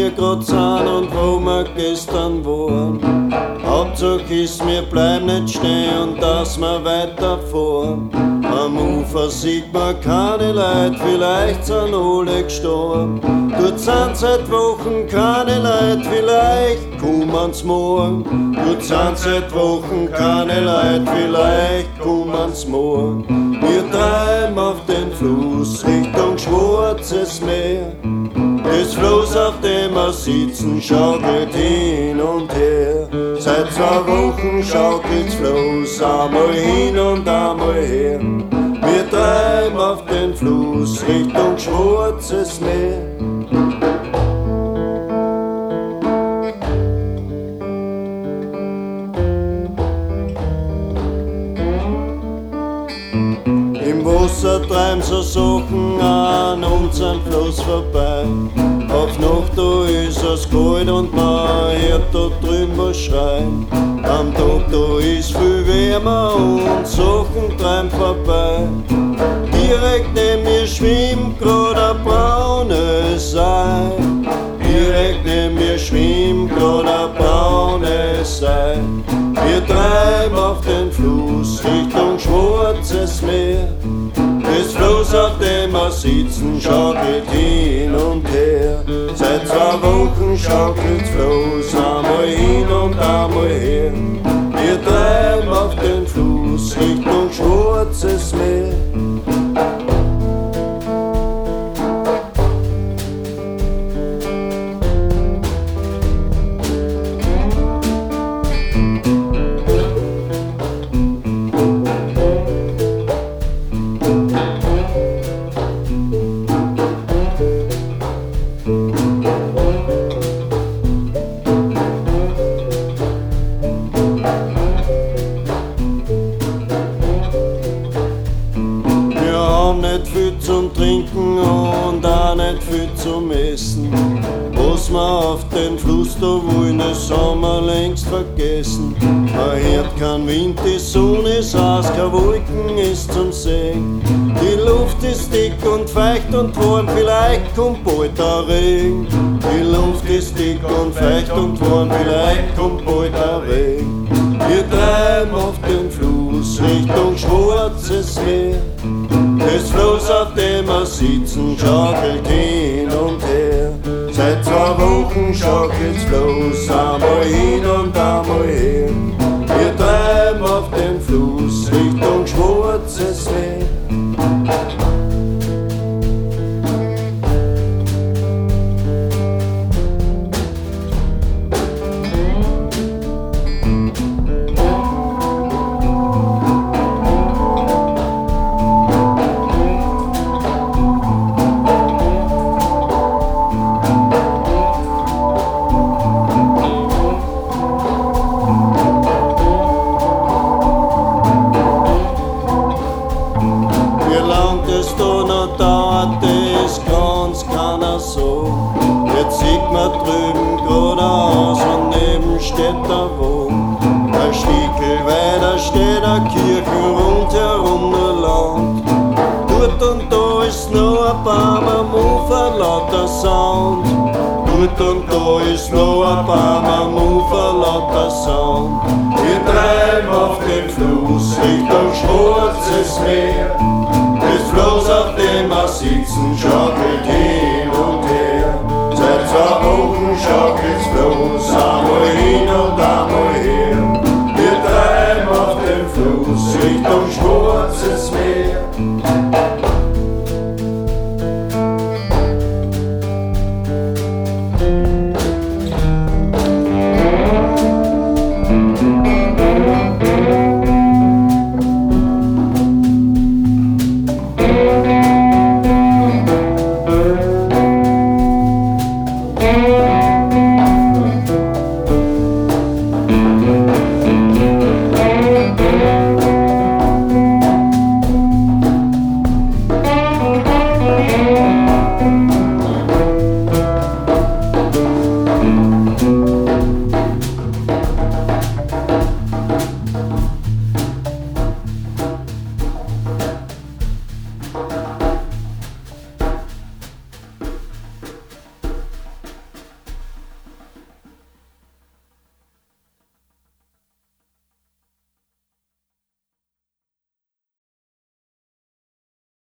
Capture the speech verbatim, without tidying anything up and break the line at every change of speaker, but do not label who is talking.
wir grad sind und wo wir gestern waren. Hauptsache ist, wir bleiben nicht stehen und dass wir weiterfahren. Am Ufer sieht man keine Leute, vielleicht sind alle gestorben. Dort sind seit Wochen keine Leute, vielleicht kommen's morgen. Dort sind seit Wochen keine Leute, vielleicht kommen's morgen. Wir treiben auf den Fluss Richtung Schwarzes Meer. Das Floß, auf dem wir sitzen, schaukelt hin und her. Seit zwei Wochen schaukelt's Floß einmal hin und einmal her. Wir treiben auf den Fluss Richtung Schwarzes Meer. Im Wasser treiben so Sachen an unseren Fluss vorbei. Auf Nacht da ist es kalt und man hört da drüben was schreien. Am Tag da ist viel wärmer und Sachen treiben vorbei. Direkt neben mir schwimmt grad ein braunes Ei. Direkt neben mir schwimmt grad ein braunes Ei. Wir treiben auf den Fluss Richtung Schwarzes Meer. Das Floß, auf dem wir sitzen, schaukelt hin und her. Seit zwei Wochen schaukelt's Floß einmal hin und einmal her. Wir treiben auf den Fluss Richtung Schwarzes Meer. Nicht viel zum Trinken und auch nicht viel zum Essen. Was wir auf den Fluss da wollen, das haben wir längst vergessen. Man hört kein Wind, die Sonne ist aus, keine Wolken ist zum Sehen. Die Luft ist dick und feucht und warm, vielleicht kommt bald der Regen. Die Luft ist dick und feucht und warm, vielleicht kommt bald der Regen. Wir treiben auf den Fluss Richtung Schwarzes Meer. Das Floß, auf dem wir sitzen, schaukelt hin und her. Seit zwei Wochen schaukelt's Floß einmal hin und einmal her. Wir treiben auf den Fluss Richtung Schwarzes Meer. Das da noch dauert, das kann's keiner sagen. Jetzt sieht man drüben geradeaus und neben steht der Wagen. Ein Stückel weiter steht eine Kirche, rundherum nur Land. Dort und da ist noch ein Baum am Ufer, lauter Sound. Dort und da ist noch ein Baum am Ufer, lauter Sound. Wir treiben auf den Fluss Richtung Schwarzes Meer. Das Floß, auf dem wir sitzen, schaukelt hin und her. Seit zwei Wochen schaukelt